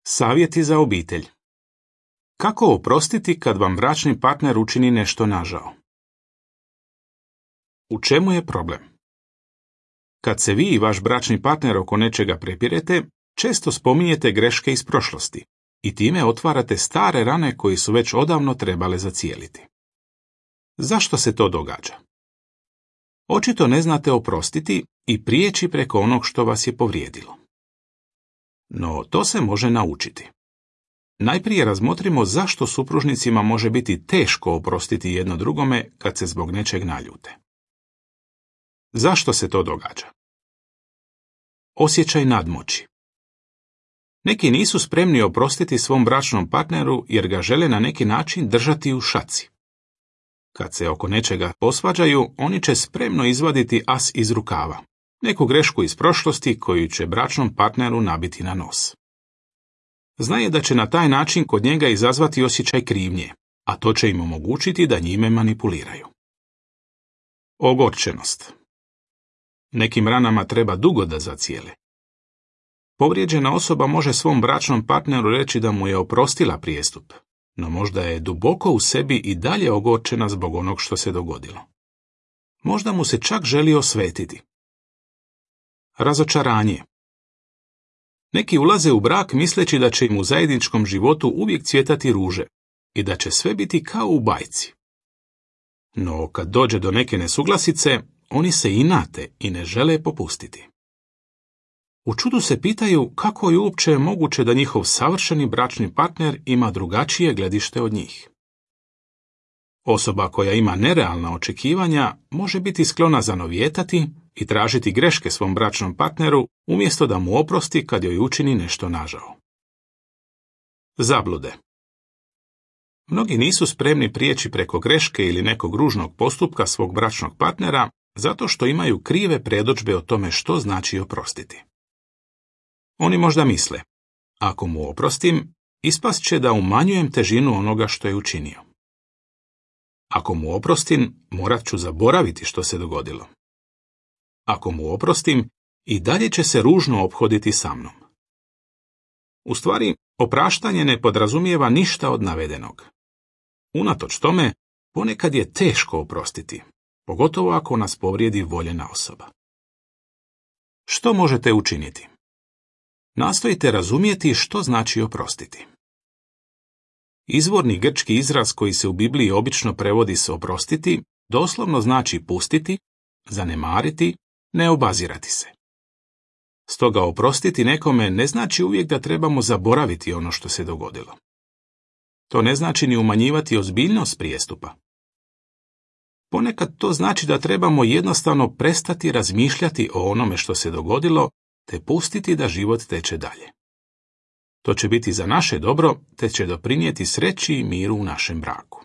Savjeti za obitelj. Kako oprostiti kad vam bračni partner učini nešto nažao? U čemu je problem? Kad se vi i vaš bračni partner oko nečega prepirete, često spominjete greške iz prošlosti i time otvarate stare rane koje su već odavno trebale zacijeliti. Zašto se to događa? Očito ne znate oprostiti i prijeći preko onog što vas je povrijedilo. No, to se može naučiti. Najprije razmotrimo zašto supružnicima može biti teško oprostiti jedno drugome kad se zbog nečeg naljute. Zašto se to događa? Osjećaj nadmoći. Neki nisu spremni oprostiti svom bračnom partneru jer ga žele na neki način držati u šaci. Kad se oko nečega posvađaju, oni će spremno izvaditi as iz rukava, neku grešku iz prošlosti koju će bračnom partneru nabiti na nos. Znaje da će na taj način kod njega izazvati osjećaj krivnje, a to će im omogućiti da njime manipuliraju. Ogorčenost. Nekim ranama treba dugo da zacijele. Povrijeđena osoba može svom bračnom partneru reći da mu je oprostila prijestup, no možda je duboko u sebi i dalje ogorčena zbog onog što se dogodilo. Možda mu se čak želi osvetiti. Razočaranje. Neki ulaze u brak misleći da će im u zajedničkom životu uvijek cvjetati ruže i da će sve biti kao u bajci. No, kad dođe do neke nesuglasice, oni se inate i ne žele popustiti. U čudu se pitaju kako je uopće moguće da njihov savršeni bračni partner ima drugačije gledište od njih. Osoba koja ima nerealna očekivanja može biti sklona zanovijetati i tražiti greške svom bračnom partneru umjesto da mu oprosti kad joj učini nešto nažao. Zablude. Mnogi nisu spremni prijeći preko greške ili nekog ružnog postupka svog bračnog partnera zato što imaju krive predodžbe o tome što znači oprostiti. Oni možda misle, ako mu oprostim, ispast će da umanjujem težinu onoga što je učinio. Ako mu oprostim, morat ću zaboraviti što se dogodilo. Ako mu oprostim, i dalje će se ružno ophoditi sa mnom. U stvari, opraštanje ne podrazumijeva ništa od navedenog. Unatoč tome, ponekad je teško oprostiti, pogotovo ako nas povrijedi voljena osoba. Što možete učiniti? Nastojite razumjeti što znači oprostiti. Izvorni grčki izraz koji se u Bibliji obično prevodi s oprostiti, doslovno znači pustiti, zanemariti, ne obazirati se. Stoga oprostiti nekome ne znači uvijek da trebamo zaboraviti ono što se dogodilo. To ne znači ni umanjivati ozbiljnost prijestupa. Ponekad to znači da trebamo jednostavno prestati razmišljati o onome što se dogodilo, te pustiti da život teče dalje. To će biti za naše dobro, te će doprinijeti sreći i miru u našem braku.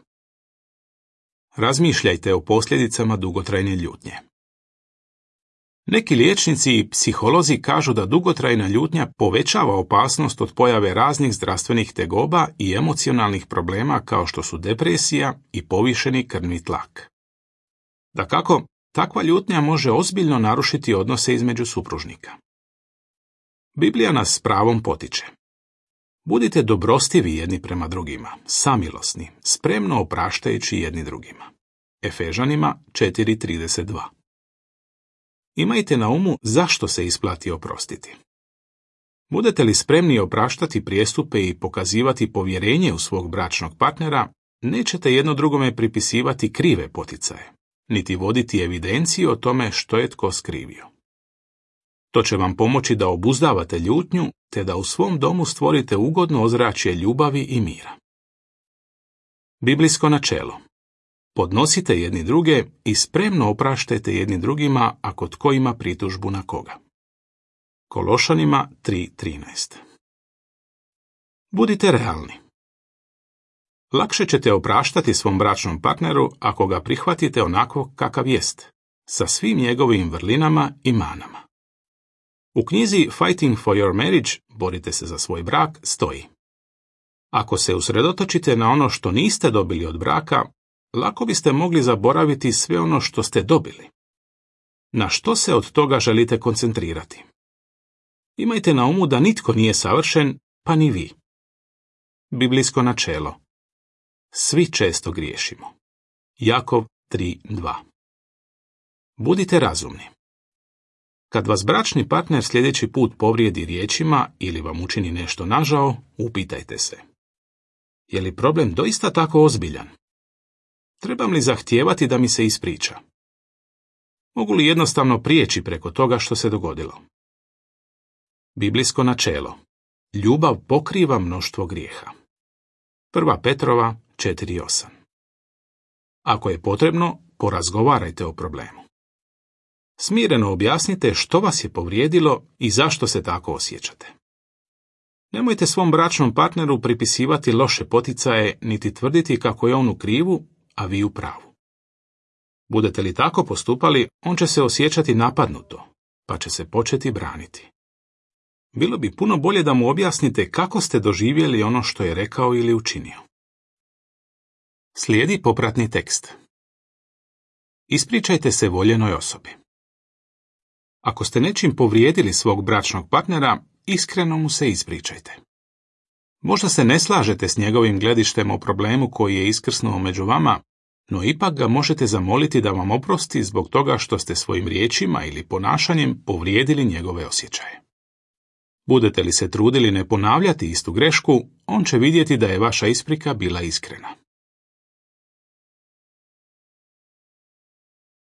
Razmišljajte o posljedicama dugotrajne ljutnje. Neki liječnici i psiholozi kažu da dugotrajna ljutnja povećava opasnost od pojave raznih zdravstvenih tegoba i emocionalnih problema kao što su depresija i povišeni krvni tlak. Dakako, takva ljutnja može ozbiljno narušiti odnose između supružnika. Biblija nas s pravom potiče. Budite dobrostivi jedni prema drugima, samilosni, spremno opraštajući jedni drugima. Efežanima 4:32. Imajte na umu zašto se isplati oprostiti. Budete li spremni opraštati prijestupe i pokazivati povjerenje u svog bračnog partnera, nećete jedno drugome pripisivati krive poticaje, niti voditi evidenciju o tome što je tko skrivio. To će vam pomoći da obuzdavate ljutnju, te da u svom domu stvorite ugodno ozračje ljubavi i mira. Biblijsko načelo. Podnosite jedni druge i spremno opraštajte jedni drugima ako tko ima pritužbu na koga. Kološanima 3:13. Budite realni. Lakše ćete opraštati svom bračnom partneru ako ga prihvatite onako kakav jest, sa svim njegovim vrlinama i manama. U knjizi Fighting for your marriage, borite se za svoj brak, stoji: ako se usredotočite na ono što niste dobili od braka, lako biste mogli zaboraviti sve ono što ste dobili. Na što se od toga želite koncentrirati? Imajte na umu da nitko nije savršen pa ni vi. Biblijsko načelo. Svi često griješimo. Jakov 3:2. Budite razumni. Kad vas bračni partner sljedeći put povrijedi riječima ili vam učini nešto nažao, upitajte se. Je li problem doista tako ozbiljan? Trebam li zahtijevati da mi se ispriča? Mogu li jednostavno prijeći preko toga što se dogodilo? Biblijsko načelo. Ljubav pokriva mnoštvo grijeha. 1. Petrova 4:8. Ako je potrebno, porazgovarajte o problemu. Smireno objasnite što vas je povrijedilo i zašto se tako osjećate. Nemojte svom bračnom partneru pripisivati loše poticaje niti tvrditi kako je on u krivu, a vi u pravu. Budete li tako postupali, on će se osjećati napadnuto, pa će se početi braniti. Bilo bi puno bolje da mu objasnite kako ste doživjeli ono što je rekao ili učinio. Slijedi popratni tekst. Ispričajte se voljenoj osobi. Ako ste nečim povrijedili svog bračnog partnera, iskreno mu se ispričajte. Možda se ne slažete s njegovim gledištem o problemu koji je iskrsnuo među vama, no ipak ga možete zamoliti da vam oprosti zbog toga što ste svojim riječima ili ponašanjem povrijedili njegove osjećaje. Budete li se trudili ne ponavljati istu grešku, on će vidjeti da je vaša isprika bila iskrena.